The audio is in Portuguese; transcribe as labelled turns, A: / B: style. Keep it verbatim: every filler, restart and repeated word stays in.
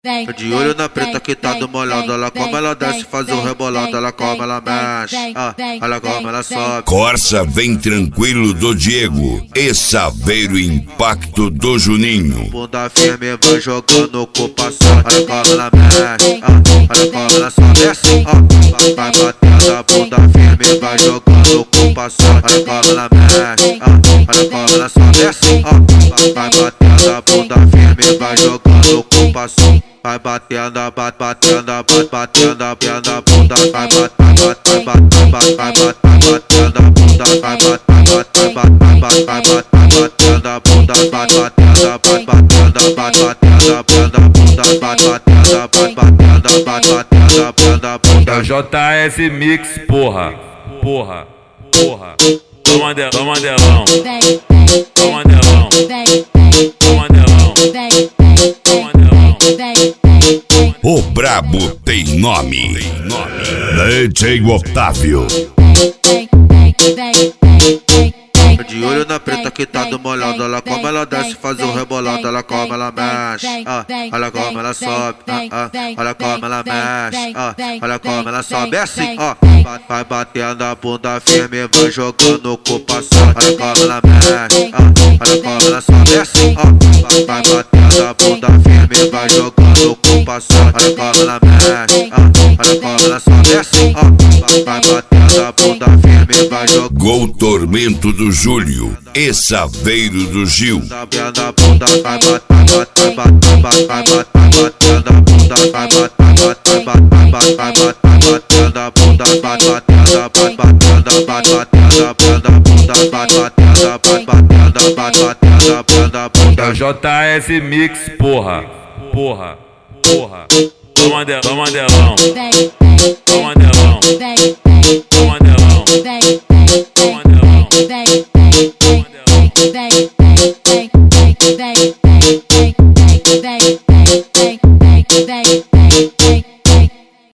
A: De olho na preta que tá do molhado, ela como ela desce, faz o rebolado, ela como ela mexe, ah, ela como ela sobe.
B: Corsa vem tranquilo do Diego e Saveiro Impacto do Juninho.
A: Bunda firme vai jogando com passado, olha como ela mexe, ah, olha como ela sobe assim, ó. Vai batendo a bunda firme vai jogando com passado, olha como ela mexe, ah, olha como ela sobe assim, ó. Vai batendo a bunda firme vai jogando com passado. Vai batendo, bate, batendo, bate, batendo, batendo a bunda, vai bate, bate, bate, bate, vai bate, batendo a bunda, vai bate, bate, bate, bate, vai bate, batendo a bunda, bate, batendo, bate, batendo, bate, batendo, batendo a bunda, bate, batendo, bate, batendo, bate, batendo, batendo a bunda.
C: É o J S Mix, porra, porra, porra. Toma Mandelão, toma Mandelão, toma Mandelão, toma Mandelão, toma Mandelão.
B: O brabo tem nome, D J Otávio.
A: De olho na preta que tá do molhado, ela como ela desce, faz o rebolado, ela como ela mexe, ah, olha como ela sobe, ah, ah, olha como ela mexe, ah, olha como ela sobe assim, ó. Vai batendo a bunda firme, vai jogando com passado, olha como ela mexe, ah, olha como ela sobe assim, ó. Vai batendo a bunda firme, vai jogando com passado, olha como ela mexe, ah, olha como ela sobe assim, ó. Vai batendo a bunda firme, vai jogando.
B: Gol Tormento do Júlio e Saveiro do Gil.
A: Batendo a bunda, vai bate, bate, bate, bate, vai bate, batendo a bunda, vai bate, bate, bate, bate, vai bate, batendo a bunda, bate, batendo, bate, batendo, bate, batendo, batendo a bunda, bate, batendo, bate, batendo, bate, batendo, batendo a bunda.
C: É o J S Mix, porra, porra, porra. Toma Mandelão, toma Mandelão, toma Mandelão.